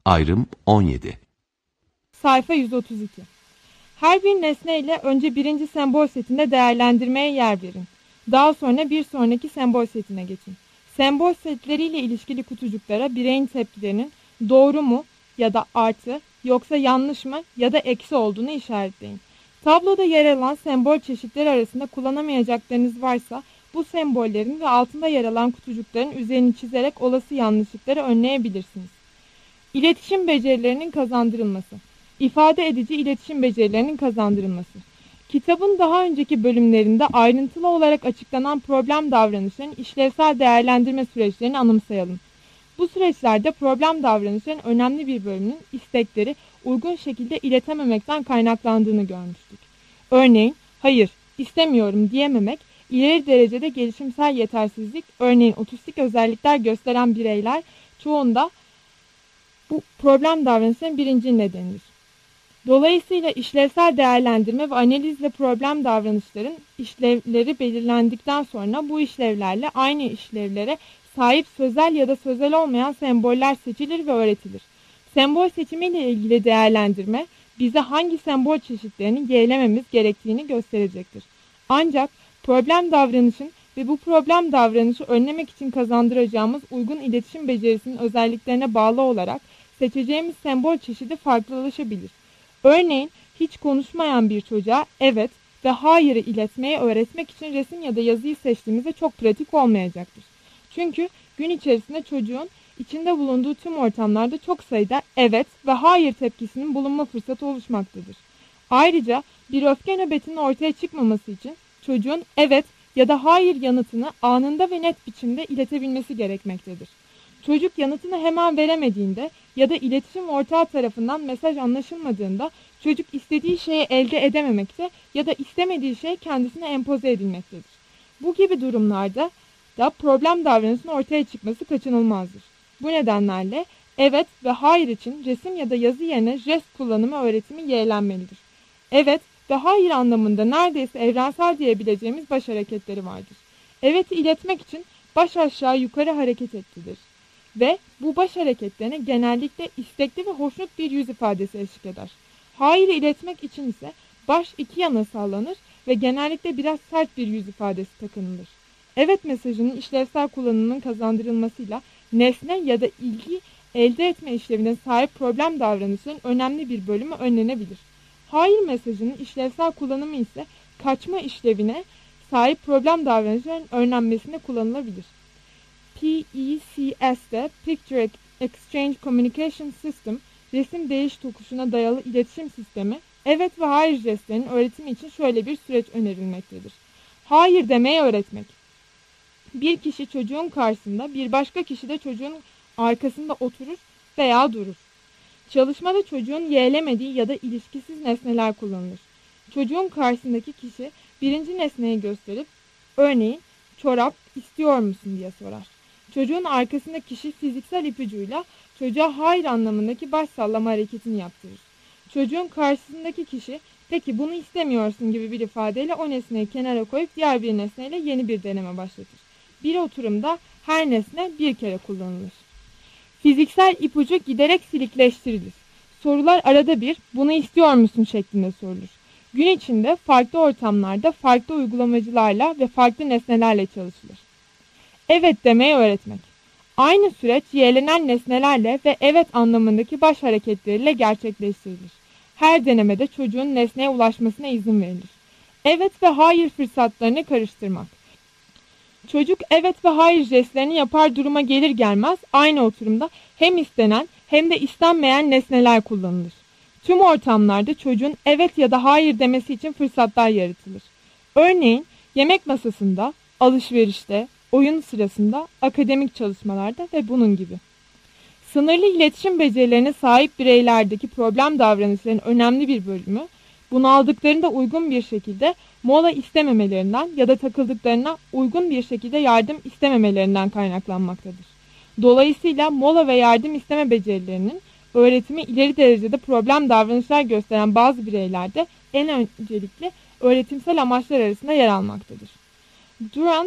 Ayrım 17. Sayfa 132. Her bir nesneyle önce birinci sembol setinde değerlendirmeye yer verin. Daha sonra bir sonraki sembol setine geçin. Sembol setleriyle ilişkili kutucuklara bireyin tepkilerinin doğru mu ya da artı yoksa yanlış mı ya da eksi olduğunu işaretleyin. Tabloda yer alan sembol çeşitleri arasında kullanamayacaklarınız varsa bu sembollerin ve altında yer alan kutucukların üzerini çizerek olası yanlışlıkları önleyebilirsiniz. İletişim becerilerinin kazandırılması. İfade edici iletişim becerilerinin kazandırılması. Kitabın daha önceki bölümlerinde ayrıntılı olarak açıklanan problem davranışların işlevsel değerlendirme süreçlerini anımsayalım. Bu süreçlerde problem davranışların önemli bir bölümünün istekleri uygun şekilde iletememekten kaynaklandığını görmüştük. Örneğin, hayır, istemiyorum diyememek, ileri derecede gelişimsel yetersizlik, örneğin otistik özellikler gösteren bireyler çoğunda bu problem davranışının birinci nedenidir. Dolayısıyla işlevsel değerlendirme ve analizle problem davranışların işlevleri belirlendikten sonra bu işlevlerle aynı işlevlere sahip sözel ya da sözel olmayan semboller seçilir ve öğretilir. Sembol seçimiyle ilgili değerlendirme bize hangi sembol çeşitlerini yeğlememiz gerektiğini gösterecektir. Ancak problem davranışın ve bu problem davranışı önlemek için kazandıracağımız uygun iletişim becerisinin özelliklerine bağlı olarak seçeceğimiz sembol çeşidi farklılaşabilir. Örneğin hiç konuşmayan bir çocuğa evet ve hayır'ı iletmeyi öğretmek için resim ya da yazıyı seçtiğimizde çok pratik olmayacaktır. Çünkü gün içerisinde çocuğun içinde bulunduğu tüm ortamlarda çok sayıda evet ve hayır tepkisinin bulunma fırsatı oluşmaktadır. Ayrıca bir öfke nöbetinin ortaya çıkmaması için çocuğun evet ya da hayır yanıtını anında ve net biçimde iletebilmesi gerekmektedir. Çocuk yanıtını hemen veremediğinde ya da iletişim ortağı tarafından mesaj anlaşılmadığında çocuk istediği şeyi elde edememekte ya da istemediği şey kendisine empoze edilmektedir. Bu gibi durumlarda da problem davranışının ortaya çıkması kaçınılmazdır. Bu nedenlerle evet ve hayır için resim ya da yazı yerine jest kullanımı öğretimi yeğlenmelidir. Evet ve hayır anlamında neredeyse evrensel diyebileceğimiz baş hareketleri vardır. Evet'i iletmek için baş aşağı yukarı hareket ettirilir. Ve bu baş hareketlerine genellikle istekli ve hoşnut bir yüz ifadesi eşlik eder. Hayır'ı iletmek için ise baş iki yana sallanır ve genellikle biraz sert bir yüz ifadesi takınılır. Evet mesajının işlevsel kullanımının kazandırılmasıyla nesne ya da ilgi elde etme işlevine sahip problem davranışının önemli bir bölümü önlenebilir. Hayır mesajının işlevsel kullanımı ise kaçma işlevine sahip problem davranışlarının önlenmesine kullanılabilir. PECS'de Picture Exchange Communication System, resim değiş tokuşuna dayalı iletişim sistemi, evet ve hayır jestlerinin öğretimi için şöyle bir süreç önerilmektedir. Hayır demeyi öğretmek. Bir kişi çocuğun karşısında, bir başka kişi de çocuğun arkasında oturur veya durur. Çalışmada çocuğun yeğlemediği ya da ilişkisiz nesneler kullanılır. Çocuğun karşısındaki kişi birinci nesneyi gösterip, örneğin çorap istiyor musun diye sorar. Çocuğun arkasındaki kişi fiziksel ipucuyla çocuğa hayır anlamındaki baş sallama hareketini yaptırır. Çocuğun karşısındaki kişi peki bunu istemiyorsun gibi bir ifadeyle o nesneyi kenara koyup diğer bir nesneyle yeni bir deneme başlatır. Bir oturumda her nesne bir kere kullanılır. Fiziksel ipucu giderek silikleştirilir. Sorular arada bir bunu istiyor musun şeklinde sorulur. Gün içinde farklı ortamlarda farklı uygulamacılarla ve farklı nesnelerle çalışılır. Evet demeyi öğretmek. Aynı süreç yeğlenen nesnelerle ve evet anlamındaki baş hareketleriyle gerçekleştirilir. Her denemede çocuğun nesneye ulaşmasına izin verilir. Evet ve hayır fırsatlarını karıştırmak. Çocuk evet ve hayır jestlerini yapar duruma gelir gelmez aynı oturumda hem istenen hem de istenmeyen nesneler kullanılır. Tüm ortamlarda çocuğun evet ya da hayır demesi için fırsatlar yaratılır. Örneğin yemek masasında, alışverişte, oyun sırasında, akademik çalışmalarda ve bunun gibi. Sınırlı iletişim becerilerine sahip bireylerdeki problem davranışlarının önemli bir bölümü, bunaldıklarında uygun bir şekilde mola istememelerinden ya da takıldıklarına uygun bir şekilde yardım istememelerinden kaynaklanmaktadır. Dolayısıyla mola ve yardım isteme becerilerinin öğretimi ileri derecede problem davranışlar gösteren bazı bireylerde en öncelikle öğretimsel amaçlar arasında yer almaktadır. Durant,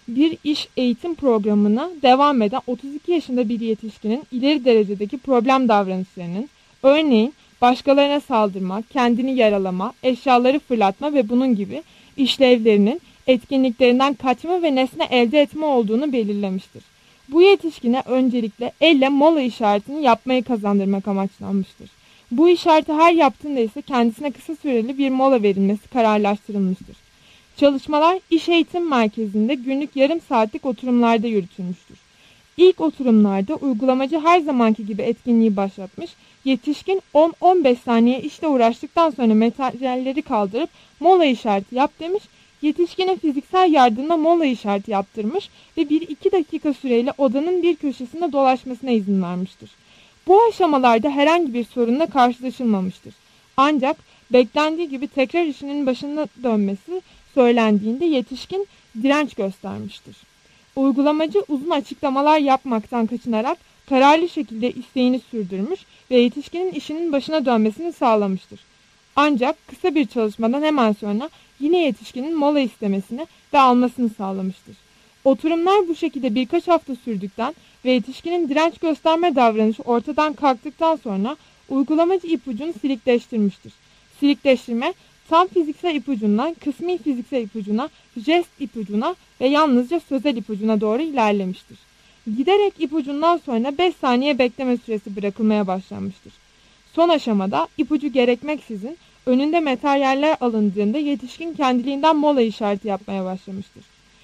bir iş eğitim programına devam eden 32 yaşında bir yetişkinin ileri derecedeki problem davranışlarının, örneğin başkalarına saldırma, kendini yaralama, eşyaları fırlatma ve bunun gibi işlevlerinin etkinliklerinden kaçma ve nesne elde etme olduğunu belirlemiştir. Bu yetişkine öncelikle elle mola işaretini yapmayı kazandırmak amaçlanmıştır. Bu işareti her yaptığında ise kendisine kısa süreli bir mola verilmesi kararlaştırılmıştır. Çalışmalar iş eğitim merkezinde günlük yarım saatlik oturumlarda yürütülmüştür. İlk oturumlarda uygulamacı her zamanki gibi etkinliği başlatmış, yetişkin 10-15 saniye işle uğraştıktan sonra materyalleri kaldırıp mola işareti yap demiş, yetişkine fiziksel yardımla mola işareti yaptırmış ve 1-2 dakika süreyle odanın bir köşesinde dolaşmasına izin vermiştir. Bu aşamalarda herhangi bir sorunla karşılaşılmamıştır. Ancak beklendiği gibi tekrar işinin başına dönmesi söylendiğinde yetişkin direnç göstermiştir. Uygulamacı uzun açıklamalar yapmaktan kaçınarak kararlı şekilde isteğini sürdürmüş ve yetişkinin işinin başına dönmesini sağlamıştır. Ancak kısa bir çalışmadan hemen sonra yine yetişkinin mola istemesini ve almasını sağlamıştır. Oturumlar bu şekilde birkaç hafta sürdükten ve yetişkinin direnç gösterme davranışı ortadan kalktıktan sonra uygulamacı ipucunu silikleştirmiştir. Silikleştirme tam fiziksel ipucundan kısmi fiziksel ipucuna, jest ipucuna ve yalnızca sözel ipucuna doğru ilerlemiştir. Giderek ipucundan sonra 5 saniye bekleme süresi bırakılmaya başlanmıştır. Son aşamada ipucu gerekmeksizin önünde materyaller alındığında yetişkin kendiliğinden mola işareti yapmaya başlamıştır.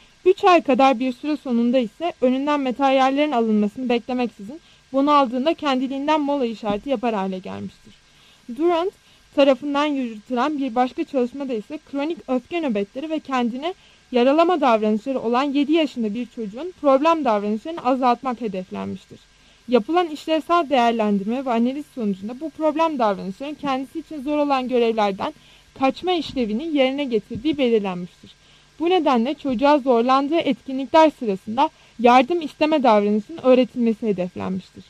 3 ay kadar bir süre sonunda ise önünden materyallerin alınmasını beklemeksizin bunu aldığında kendiliğinden mola işareti yapar hale gelmiştir. Durant tarafından yürütülen bir başka çalışmada ise kronik öfke nöbetleri ve kendine yaralama davranışları olan 7 yaşında bir çocuğun problem davranışlarını azaltmak hedeflenmiştir. Yapılan işlevsel değerlendirme ve analiz sonucunda bu problem davranışların kendisi için zor olan görevlerden kaçma işlevini yerine getirdiği belirlenmiştir. Bu nedenle çocuğa zorlandığı etkinlikler sırasında yardım isteme davranışının öğretilmesi hedeflenmiştir.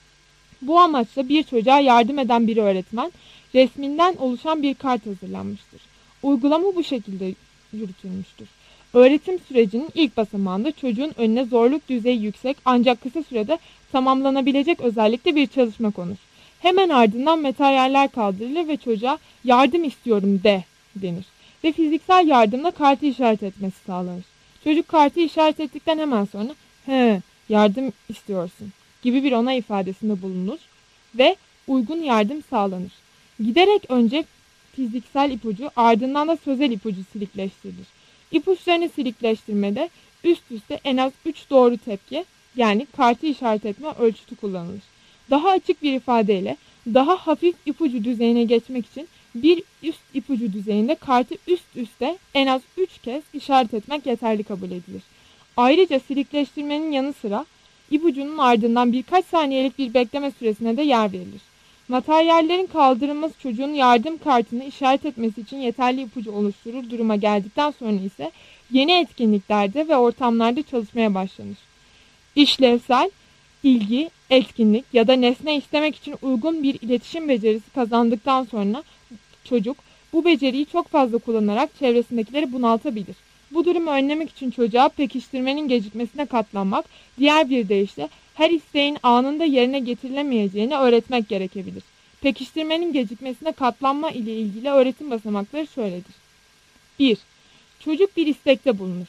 Bu amaçla bir çocuğa yardım eden bir öğretmen resminden oluşan bir kart hazırlanmıştır. Uygulama bu şekilde yürütülmüştür. Öğretim sürecinin ilk basamağında çocuğun önüne zorluk düzeyi yüksek ancak kısa sürede tamamlanabilecek özellikle bir çalışma konur. Hemen ardından materyaller kaldırılır ve çocuğa yardım istiyorum de denir. Ve fiziksel yardımla kartı işaret etmesi sağlanır. Çocuk kartı işaret ettikten hemen sonra yardım istiyorsun gibi bir onay ifadesinde bulunur ve uygun yardım sağlanır. Giderek önce fiziksel ipucu ardından da sözel ipucu silikleştirilir. İpuçlarını silikleştirmede üst üste en az 3 doğru tepki yani kartı işaret etme ölçütü kullanılır. Daha açık bir ifadeyle daha hafif ipucu düzeyine geçmek için bir üst ipucu düzeyinde kartı üst üste en az 3 kez işaret etmek yeterli kabul edilir. Ayrıca silikleştirmenin yanı sıra ipucunun ardından birkaç saniyelik bir bekleme süresine de yer verilir. Materyallerin kaldırılması çocuğun yardım kartını işaret etmesi için yeterli ipucu oluşturur duruma geldikten sonra ise yeni etkinliklerde ve ortamlarda çalışmaya başlanır. İşlevsel, ilgi, etkinlik ya da nesne istemek için uygun bir iletişim becerisi kazandıktan sonra çocuk bu beceriyi çok fazla kullanarak çevresindekileri bunaltabilir. Bu durumu önlemek için çocuğa pekiştirmenin gecikmesine katlanmak, diğer bir deyişle her isteğin anında yerine getirilemeyeceğini öğretmek gerekebilir. Pekiştirmenin gecikmesine katlanma ile ilgili öğretim basamakları şöyledir. 1. Çocuk bir istekte bulunur.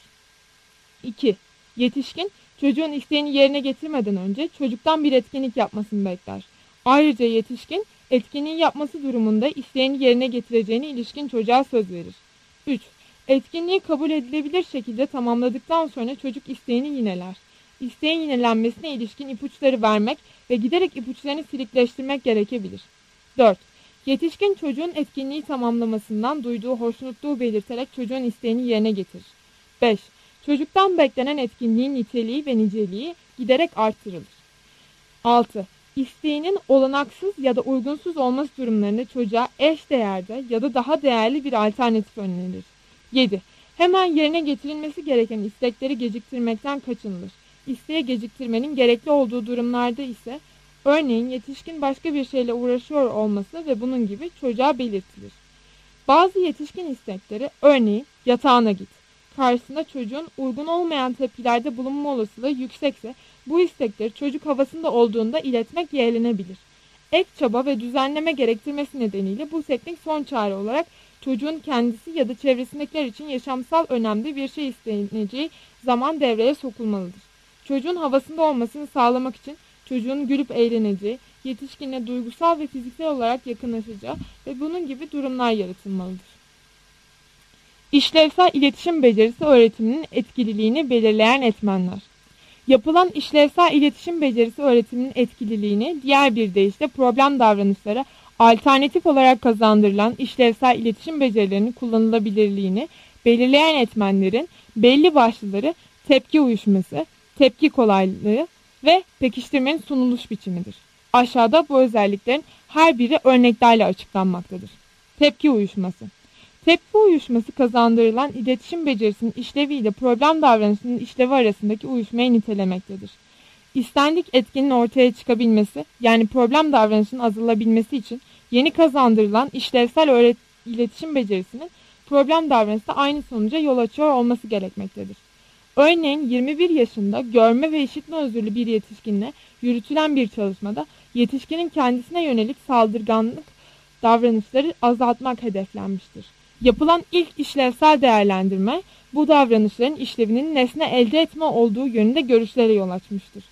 2. Yetişkin, çocuğun isteğini yerine getirmeden önce çocuktan bir etkinlik yapmasını bekler. Ayrıca yetişkin, etkinliği yapması durumunda isteğini yerine getireceğine ilişkin çocuğa söz verir. 3. Etkinliği kabul edilebilir şekilde tamamladıktan sonra çocuk isteğini yineler. İsteğin yinelenmesine ilişkin ipuçları vermek ve giderek ipuçlarını silikleştirmek gerekebilir. 4. Yetişkin çocuğun etkinliği tamamlamasından duyduğu hoşnutluğu belirterek çocuğun isteğini yerine getirir. 5. Çocuktan beklenen etkinliğin niteliği ve niceliği giderek artırılır. 6. İsteğinin olanaksız ya da uygunsuz olması durumlarında çocuğa eş değerde ya da daha değerli bir alternatif önerilir. 7. Hemen yerine getirilmesi gereken istekleri geciktirmekten kaçınılır. İsteği geciktirmenin gerekli olduğu durumlarda ise örneğin yetişkin başka bir şeyle uğraşıyor olması ve bunun gibi çocuğa belirtilir. Bazı yetişkin istekleri örneğin yatağına git, karşısında çocuğun uygun olmayan tepkilerde bulunma olasılığı yüksekse bu istekleri çocuk havasında olduğunda iletmek yeğlenebilir. Ek çaba ve düzenleme gerektirmesi nedeniyle bu teknik son çare olarak çocuğun kendisi ya da çevresindekiler için yaşamsal önemli bir şey isteneceği zaman devreye sokulmalıdır. Çocuğun havasında olmasını sağlamak için çocuğun gülüp eğleneceği, yetişkinle duygusal ve fiziksel olarak yakınlaşacağı ve bunun gibi durumlar yaratılmalıdır. İşlevsel iletişim becerisi öğretiminin etkililiğini belirleyen etmenler. Yapılan işlevsel iletişim becerisi öğretiminin etkililiğini diğer bir deyişle problem davranışlara alternatif olarak kazandırılan işlevsel iletişim becerilerinin kullanılabilirliğini belirleyen etmenlerin belli başlıları tepki uyuşması, tepki kolaylığı ve pekiştirmenin sunuluş biçimidir. Aşağıda bu özelliklerin her biri örneklerle açıklanmaktadır. Tepki uyuşması. Tepki uyuşması kazandırılan iletişim becerisinin işlevi ile problem davranışının işlevi arasındaki uyuşmayı nitelemektedir. İstendik etkinin ortaya çıkabilmesi, yani problem davranışının azalabilmesi için yeni kazandırılan işlevsel iletişim becerisinin problem davranışında aynı sonuca yol açıyor olması gerekmektedir. Örneğin 21 yaşında görme ve işitme özürlü bir yetişkinle yürütülen bir çalışmada yetişkinin kendisine yönelik saldırganlık davranışları azaltmak hedeflenmiştir. Yapılan ilk işlevsel değerlendirme bu davranışların işlevinin nesne elde etme olduğu yönünde görüşlere yol açmıştır.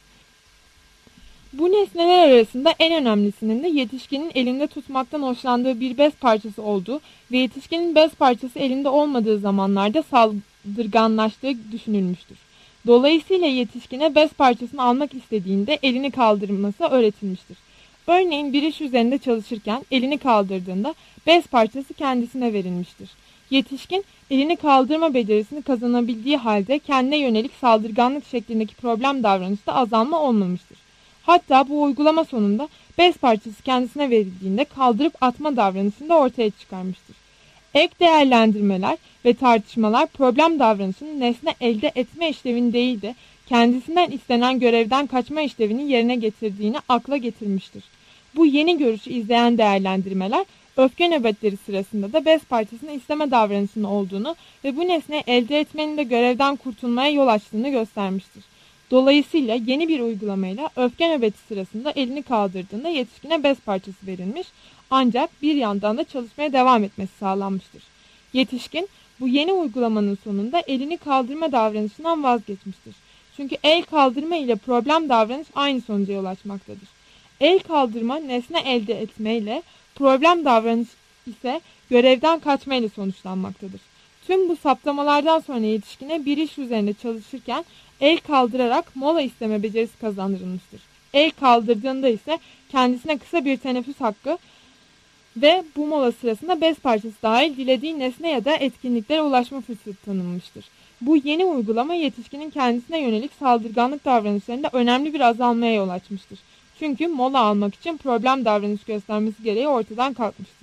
Bu nesneler arasında en önemlisinin de yetişkinin elinde tutmaktan hoşlandığı bir bez parçası olduğu ve yetişkinin bez parçası elinde olmadığı zamanlarda saldırganlaştığı düşünülmüştür. Dolayısıyla yetişkine bez parçasını almak istediğinde elini kaldırması öğretilmiştir. Örneğin bir iş üzerinde çalışırken elini kaldırdığında bez parçası kendisine verilmiştir. Yetişkin elini kaldırma becerisini kazanabildiği halde kendine yönelik saldırganlık şeklindeki problem davranışta azalma olmamıştır. Hatta bu uygulama sonunda bez parçası kendisine verildiğinde kaldırıp atma davranışını da ortaya çıkarmıştır. Ek değerlendirmeler ve tartışmalar problem davranışının nesne elde etme işlevini değil de kendisinden istenen görevden kaçma işlevini yerine getirdiğini akla getirmiştir. Bu yeni görüşü izleyen değerlendirmeler öfke nöbetleri sırasında da bez parçasını isteme davranışının olduğunu ve bu nesneyi elde etmenin de görevden kurtulmaya yol açtığını göstermiştir. Dolayısıyla yeni bir uygulamayla öfke nöbeti sırasında elini kaldırdığında yetişkine bez parçası verilmiş ancak bir yandan da çalışmaya devam etmesi sağlanmıştır. Yetişkin bu yeni uygulamanın sonunda elini kaldırma davranışından vazgeçmiştir. Çünkü el kaldırma ile problem davranış aynı sonuca yol açmaktadır. El kaldırma nesne elde etmeyle, problem davranış ise görevden kaçmayla sonuçlanmaktadır. Tüm bu saptamalardan sonra yetişkine bir iş üzerinde çalışırken el kaldırarak mola isteme becerisi kazandırılmıştır. El kaldırdığında ise kendisine kısa bir teneffüs hakkı ve bu mola sırasında bez parçası dahil dilediği nesne ya da etkinliklere ulaşma fırsatı tanınmıştır. Bu yeni uygulama yetişkinin kendisine yönelik saldırganlık davranışlarında önemli bir azalmaya yol açmıştır. Çünkü mola almak için problem davranış göstermesi gereği ortadan kalkmıştır.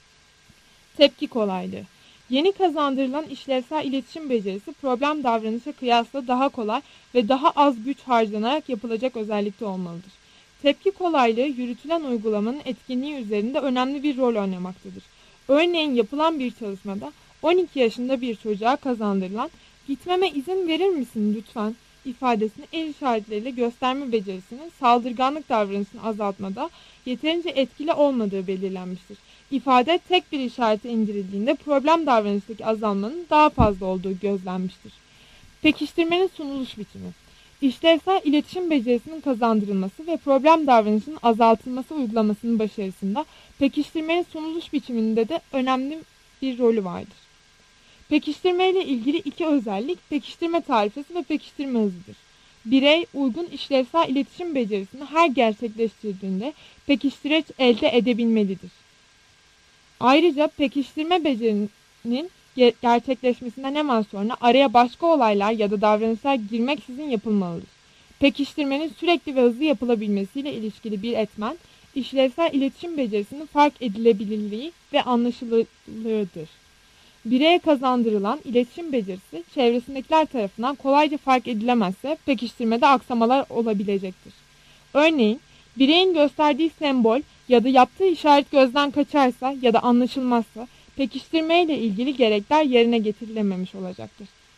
Tepki kolaylığı. Yeni kazandırılan işlevsel iletişim becerisi problem davranışa kıyasla daha kolay ve daha az güç harcanarak yapılacak özellikte olmalıdır. Tepki kolaylığı yürütülen uygulamanın etkinliği üzerinde önemli bir rol oynamaktadır. Örneğin yapılan bir çalışmada 12 yaşında bir çocuğa kazandırılan "Gitmeme izin verir misin lütfen?" ifadesini el işaretleriyle gösterme becerisinin saldırganlık davranışını azaltmada yeterince etkili olmadığı belirlenmiştir. İfade tek bir işarete indirildiğinde problem davranıştaki azalmanın daha fazla olduğu gözlenmiştir. Pekiştirmenin sunuluş biçimi. İşlevsel iletişim becerisinin kazandırılması ve problem davranışının azaltılması uygulamasının başarısında pekiştirmenin sunuluş biçiminde de önemli bir rolü vardır. Pekiştirme ile ilgili iki özellik pekiştirme tarifesi ve pekiştirme hızıdır. Birey uygun işlevsel iletişim becerisini her gerçekleştirdiğinde pekiştireç elde edebilmelidir. Ayrıca pekiştirme becerinin gerçekleşmesinden hemen sonra araya başka olaylar ya da davranışlar girmeksizin yapılmalıdır. Pekiştirmenin sürekli ve hızlı yapılabilmesiyle ilişkili bir etmen, işlevsel iletişim becerisinin fark edilebilirliği ve anlaşılırlığıdır. Bireye kazandırılan iletişim becerisi çevresindekiler tarafından kolayca fark edilemezse pekiştirmede aksamalar olabilecektir. Örneğin bireyin gösterdiği sembol ya da yaptığı işaret gözden kaçarsa ya da anlaşılmazsa pekiştirme ile ilgili gerekler yerine getirilememiş olacaktır.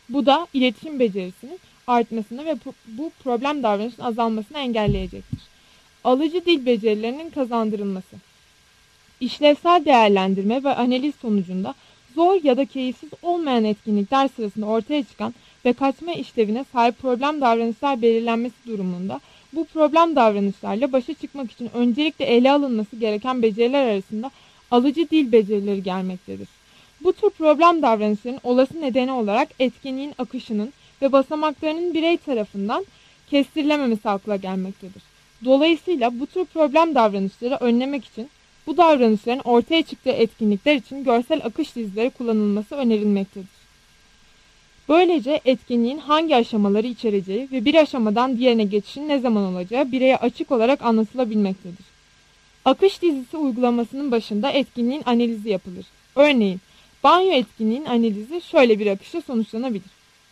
Bu da iletişim becerisinin artmasını ve bu problem davranışının azalmasını engelleyecektir. Alıcı dil becerilerinin kazandırılması. İşlevsel değerlendirme ve analiz sonucunda zor ya da keyifsiz olmayan etkinlikler sırasında ortaya çıkan ve kaçma işlevine sahip problem davranışlar belirlenmesi durumunda bu problem davranışlarla başa çıkmak için öncelikle ele alınması gereken beceriler arasında alıcı dil becerileri gelmektedir. Bu tür problem davranışların olası nedeni olarak etkinliğin akışının ve basamaklarının birey tarafından kestirilememesi akla gelmektedir. Dolayısıyla bu tür problem davranışları önlemek için bu davranışların ortaya çıktığı etkinlikler için görsel akış dizileri kullanılması önerilmektedir. Böylece etkinliğin hangi aşamaları içereceği ve bir aşamadan diğerine geçişin ne zaman olacağı bireye açık olarak anlatılabilmektedir. Akış dizisi uygulamasının başında etkinliğin analizi yapılır. Örneğin, banyo etkinliğinin analizi şöyle bir akışla sonuçlanabilir.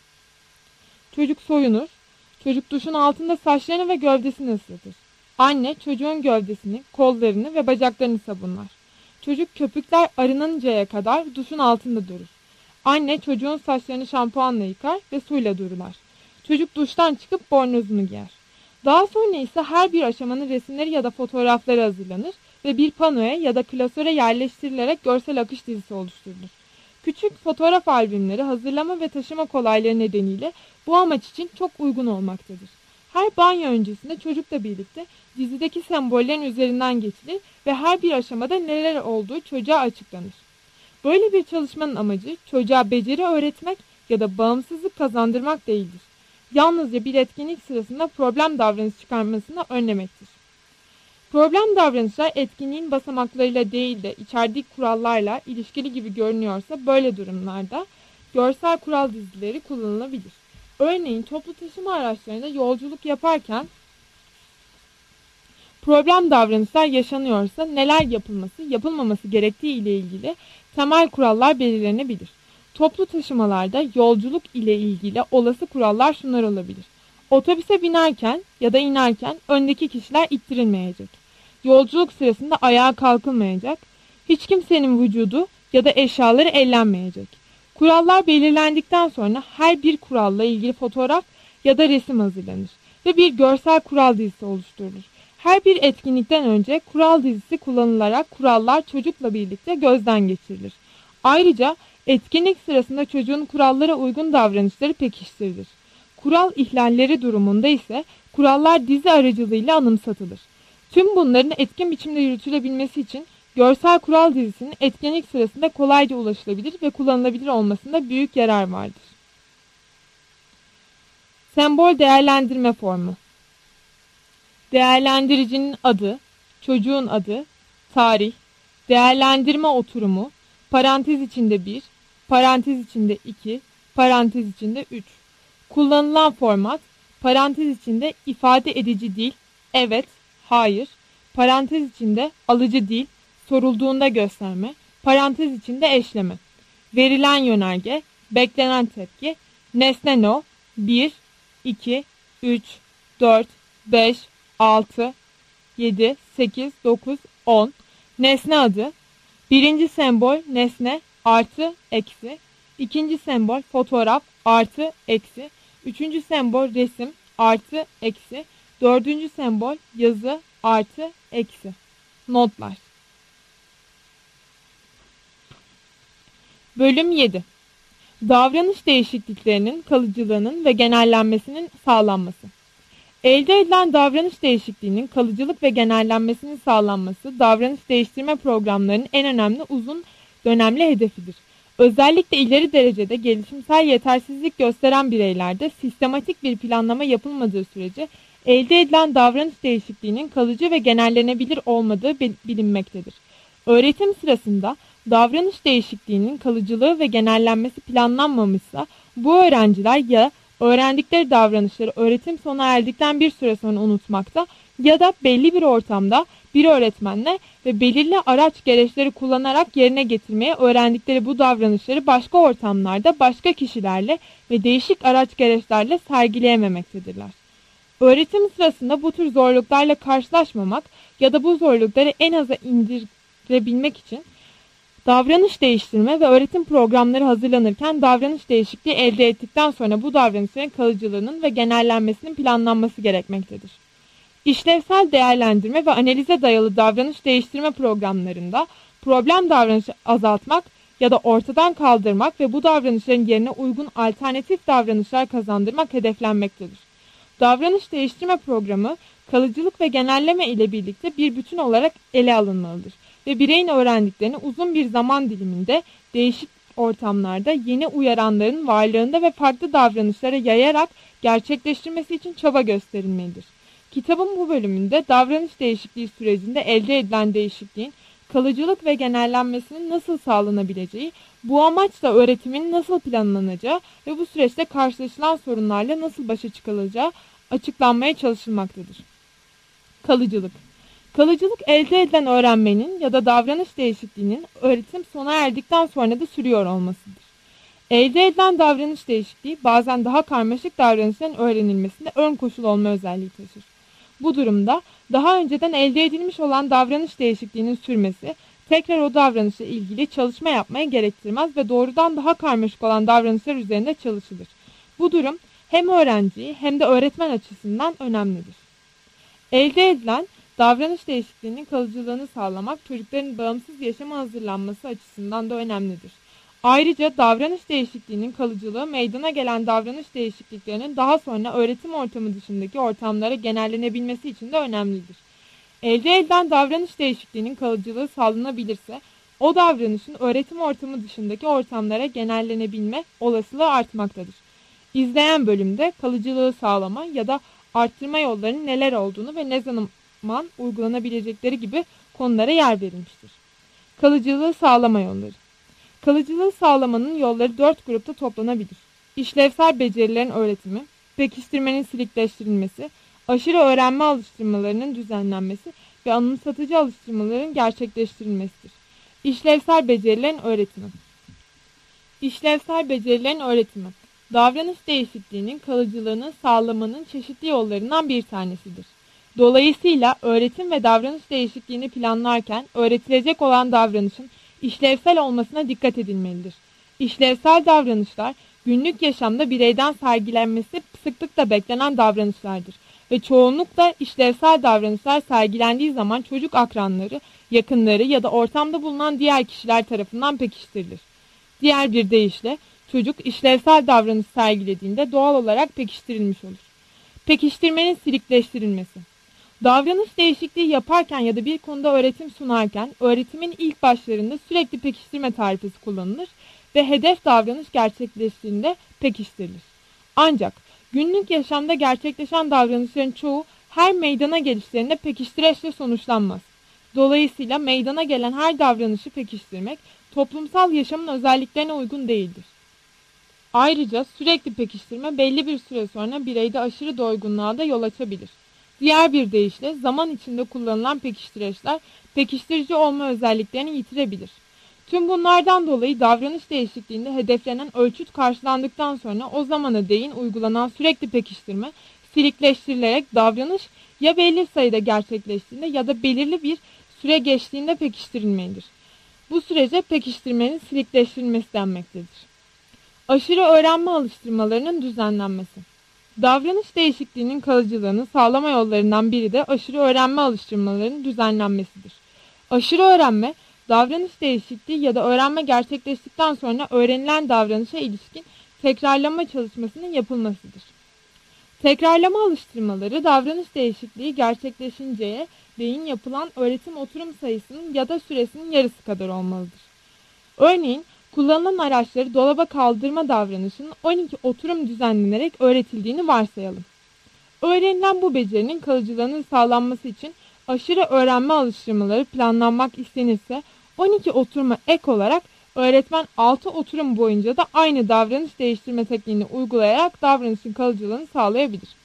Çocuk soyunur, çocuk duşun altında saçlarını ve gövdesini ıslatır. Anne çocuğun gövdesini, kollarını ve bacaklarını sabunlar. Çocuk köpükler arınıncaya kadar duşun altında durur. Anne çocuğun saçlarını şampuanla yıkar ve suyla durular. Çocuk duştan çıkıp bornozunu giyer. Daha sonra ise her bir aşamanın resimleri ya da fotoğrafları hazırlanır ve bir panoya ya da klasöre yerleştirilerek görsel akış dizisi oluşturulur. Küçük fotoğraf albümleri hazırlama ve taşıma kolaylığı nedeniyle bu amaç için çok uygun olmaktadır. Her banyo öncesinde çocukla birlikte dizideki sembollerin üzerinden geçilir ve her bir aşamada neler olduğu çocuğa açıklanır. Böyle bir çalışmanın amacı çocuğa beceri öğretmek ya da bağımsızlık kazandırmak değildir. Yalnızca bir etkinlik sırasında problem davranış çıkarmasını önlemektir. Problem davranışlar etkinliğin basamaklarıyla değil de içerdiği kurallarla ilişkili gibi görünüyorsa böyle durumlarda görsel kural dizileri kullanılabilir. Örneğin toplu taşıma araçlarında yolculuk yaparken problem davranışlar yaşanıyorsa neler yapılması, yapılmaması gerektiği ile ilgili temel kurallar belirlenebilir. Toplu taşımalarda yolculuk ile ilgili olası kurallar şunlar olabilir. Otobüse binerken ya da inerken öndeki kişiler ittirilmeyecek. Yolculuk sırasında ayağa kalkılmayacak. Hiç kimsenin vücudu ya da eşyaları ellenmeyecek. Kurallar belirlendikten sonra her bir kuralla ilgili fotoğraf ya da resim hazırlanır ve bir görsel kural dizisi oluşturulur. Her bir etkinlikten önce kural dizisi kullanılarak kurallar çocukla birlikte gözden geçirilir. Ayrıca etkinlik sırasında çocuğun kurallara uygun davranışları pekiştirilir. Kural ihlalleri durumunda ise kurallar dizi aracılığıyla anımsatılır. Tüm bunların etkin biçimde yürütülebilmesi için görsel kural dizisinin etkinlik sırasında kolayca ulaşılabilir ve kullanılabilir olmasında büyük yarar vardır. Sembol değerlendirme formu. Değerlendiricinin adı, çocuğun adı, tarih, değerlendirme oturumu, parantez içinde 1, parantez içinde 2, parantez içinde 3. Kullanılan format, parantez içinde ifade edici dil, evet, hayır, parantez içinde alıcı dil, sorulduğunda gösterme, parantez içinde eşleme. Verilen yönerge, beklenen tepki, nesne no, 1, 2, 3, 4, 5, 6, 7, 8, 9, 10. Nesne adı, birinci sembol nesne artı eksi, ikinci sembol fotoğraf artı eksi, üçüncü sembol resim artı eksi, dördüncü sembol yazı artı eksi. Notlar. Bölüm 7. Davranış değişikliklerinin kalıcılığının ve genellenmesinin sağlanması. Elde edilen davranış değişikliğinin kalıcılık ve genellenmesinin sağlanması, davranış değiştirme programlarının en önemli uzun dönemli hedefidir. Özellikle ileri derecede gelişimsel yetersizlik gösteren bireylerde sistematik bir planlama yapılmadığı sürece elde edilen davranış değişikliğinin kalıcı ve genellenebilir olmadığı bilinmektedir. Öğretim sırasında davranış değişikliğinin kalıcılığı ve genellenmesi planlanmamışsa bu öğrenciler ya öğrendikleri davranışları öğretim sona erdikten bir süre sonra unutmakta ya da belli bir ortamda bir öğretmenle ve belirli araç gereçleri kullanarak yerine getirmeye öğrendikleri bu davranışları başka ortamlarda başka kişilerle ve değişik araç gereçlerle sergileyememektedirler. Öğretim sırasında bu tür zorluklarla karşılaşmamak ya da bu zorlukları en aza indirebilmek için Davranış değiştirme ve öğretim programları hazırlanırken davranış değişikliği elde ettikten sonra bu davranışların kalıcılığının ve genellenmesinin planlanması gerekmektedir. İşlevsel değerlendirme ve analize dayalı davranış değiştirme programlarında problem davranışı azaltmak ya da ortadan kaldırmak ve bu davranışların yerine uygun alternatif davranışlar kazandırmak hedeflenmektedir. Davranış değiştirme programı kalıcılık ve genelleme ile birlikte bir bütün olarak ele alınmalıdır ve bireyin öğrendiklerini uzun bir zaman diliminde değişik ortamlarda yeni uyaranların varlığında ve farklı davranışlara yayarak gerçekleştirmesi için çaba gösterilmelidir. Kitabın bu bölümünde davranış değişikliği sürecinde elde edilen değişikliğin kalıcılık ve genellenmesinin nasıl sağlanabileceği, bu amaçla öğretimin nasıl planlanacağı ve bu süreçte karşılaşılan sorunlarla nasıl başa çıkılacağı açıklanmaya çalışılmaktadır. Kalıcılık. Kalıcılık elde edilen öğrenmenin ya da davranış değişikliğinin öğretim sona erdikten sonra da sürüyor olmasıdır. Elde edilen davranış değişikliği bazen daha karmaşık davranışların öğrenilmesinde ön koşul olma özelliği taşır. Bu durumda daha önceden elde edilmiş olan davranış değişikliğinin sürmesi tekrar o davranışla ilgili çalışma yapmaya gerektirmez ve doğrudan daha karmaşık olan davranışlar üzerinde çalışılır. Bu durum hem öğrenci hem de öğretmen açısından önemlidir. Elde edilen davranış değişikliğinin kalıcılığını sağlamak çocukların bağımsız yaşama hazırlanması açısından da önemlidir. Ayrıca davranış değişikliğinin kalıcılığı meydana gelen davranış değişikliklerinin daha sonra öğretim ortamı dışındaki ortamlara genellenebilmesi için de önemlidir. Elde edilen davranış değişikliğinin kalıcılığı sağlanabilirse o davranışın öğretim ortamı dışındaki ortamlara genellenebilme olasılığı artmaktadır. İzleyen bölümde kalıcılığı sağlama ya da arttırma yollarının neler olduğunu ve ne zaman uygulanabilecekleri gibi konulara yer verilmiştir. Kalıcılığı sağlama yolları. Kalıcılığı sağlamanın yolları 4 grupta toplanabilir. İşlevsel becerilerin öğretimi, pekiştirmenin silikleştirilmesi, aşırı öğrenme alıştırmalarının düzenlenmesi ve anımsatıcı alıştırmaların gerçekleştirilmesidir. İşlevsel becerilerin öğretimi. İşlevsel becerilerin öğretimi, davranış değişikliğinin kalıcılığını sağlamanın çeşitli yollarından bir tanesidir. Dolayısıyla öğretim ve davranış değişikliğini planlarken öğretilecek olan davranışın işlevsel olmasına dikkat edilmelidir. İşlevsel davranışlar günlük yaşamda bireyden sergilenmesi sıklıkla beklenen davranışlardır ve çoğunlukla işlevsel davranışlar sergilendiği zaman çocuk akranları, yakınları ya da ortamda bulunan diğer kişiler tarafından pekiştirilir. Diğer bir deyişle çocuk işlevsel davranış sergilediğinde doğal olarak pekiştirilmiş olur. Pekiştirmenin silikleştirilmesi. Davranış değişikliği yaparken ya da bir konuda öğretim sunarken öğretimin ilk başlarında sürekli pekiştirme tarifesi kullanılır ve hedef davranış gerçekleştiğinde pekiştirilir. Ancak günlük yaşamda gerçekleşen davranışların çoğu her meydana gelişlerinde pekiştireçle sonuçlanmaz. Dolayısıyla meydana gelen her davranışı pekiştirmek toplumsal yaşamın özelliklerine uygun değildir. Ayrıca sürekli pekiştirme belli bir süre sonra bireyde aşırı doygunluğa da yol açabilir. Diğer bir deyişle zaman içinde kullanılan pekiştireçler pekiştirici olma özelliklerini yitirebilir. Tüm bunlardan dolayı davranış değişikliğinde hedeflenen ölçüt karşılandıktan sonra o zamana değin uygulanan sürekli pekiştirme silikleştirilerek davranış ya belli sayıda gerçekleştiğinde ya da belirli bir süre geçtiğinde pekiştirilmelidir. Bu sürece pekiştirmenin silikleştirilmesi denmektedir. Aşırı öğrenme alıştırmalarının düzenlenmesi. Davranış değişikliğinin kalıcılığını sağlama yollarından biri de aşırı öğrenme alıştırmalarının düzenlenmesidir. Aşırı öğrenme, davranış değişikliği ya da öğrenme gerçekleştikten sonra öğrenilen davranışa ilişkin tekrarlama çalışmasının yapılmasıdır. Tekrarlama alıştırmaları davranış değişikliği gerçekleşinceye değin yapılan öğretim oturum sayısının ya da süresinin yarısı kadar olmalıdır. Örneğin, kullanılan araçları dolaba kaldırma davranışının 12 oturum düzenlenerek öğretildiğini varsayalım. Öğrenilen bu becerinin kalıcılığının sağlanması için aşırı öğrenme alıştırmaları planlanmak istenirse 12 oturuma ek olarak öğretmen 6 oturum boyunca da aynı davranış değiştirme tekniğini uygulayarak davranışın kalıcılığını sağlayabilir.